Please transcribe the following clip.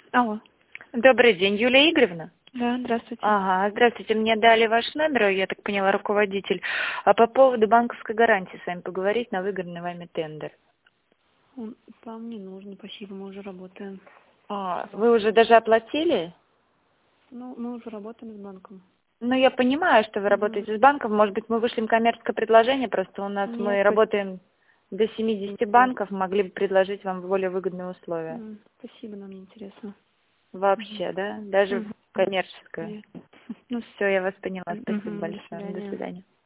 Алло. Добрый день, Юлия Игоревна. Да, здравствуйте. Ага, здравствуйте, мне дали ваш номер, я так поняла, руководитель. А по поводу банковской гарантии с вами поговорить на выигранный вами тендер. Вам не нужно, спасибо, мы уже работаем. Вы уже даже оплатили? Ну, мы уже работаем с банком. Ну, я понимаю, что вы работаете с банком. Может быть, мы вышлем коммерческое предложение, просто у нас мы Нет, работаем до 70 банков, могли бы предложить вам более выгодные условия. спасибо, нам не интересно. Вообще, да? Даже коммерческое. Нет. Ну, Все, я вас поняла. Спасибо до большое. До свидания. свидания.